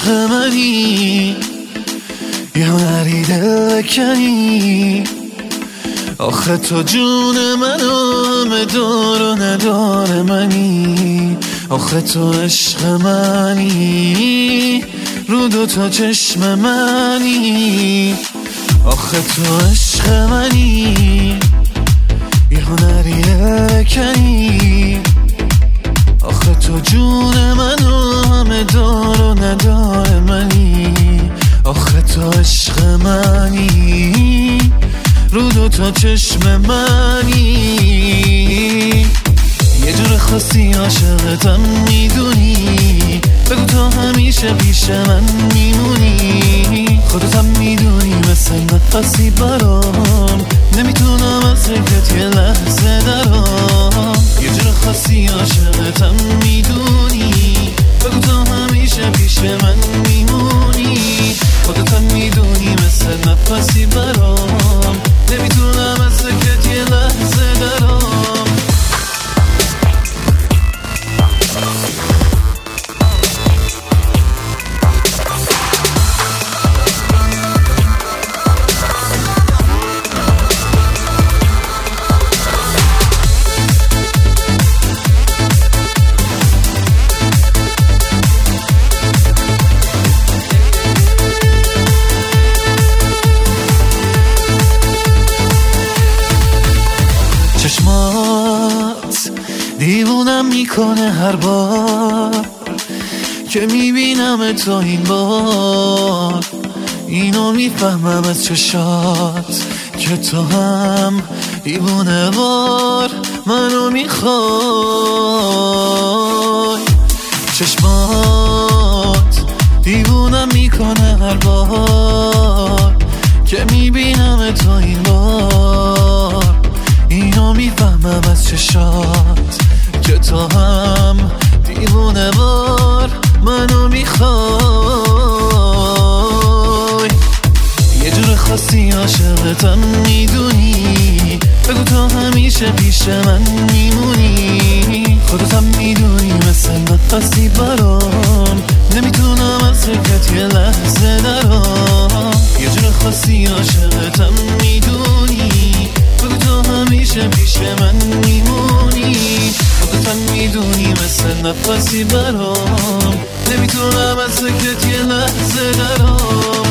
عشق منی، یه هنری دل بکنی. آخه تو جون منو همه دار و ندار منی. آخه تو عشق منی، رو دو تا چشم منی. آخه تو عشق منی، یه هنری دل بکنی. آخه تو جون منو همه دار و ندار منی. آخه تو عشق منی، رو دو تا چشم منی. یه جور خاصی عاشقتم میدونی، بگو تو همیشه پیش من میمونی. خودتم میدونی مثل نفسی برام، نمیتونم از ذکرت یه لحظه درام. یه جور خاصی عاشقتم میدونی، بگو تو همیشه پیش من میمونی. خودتم میدونی مثل نفسی برام، نمیتونم از ذکرت یه لحظه درام. چشمات دیوونم میکنه هر بار که میبینم تو این بار. اینو میفهمم از چشات که تو هم دیوونه وار منو میخوای. چشمات دیوونم میکنه هر بار که میبینم تو این بار. اینو میفهمم از چشات که تو هم دیوونه وار منو میخوای. یه جور خاصی عاشقتم میدونی، بگو تو همیشه پیش من میمونی. خودتم میدونی مثل نفسی برام، نمیتونم از ذکرت یه لحظه درام. یه جور خاصی عاشقتم میدونی، بگو تو همیشه پیش من میمونی. خودتم میدونی مثل نفسی برام، نمیتونم از ذکرت یه لحظه درام.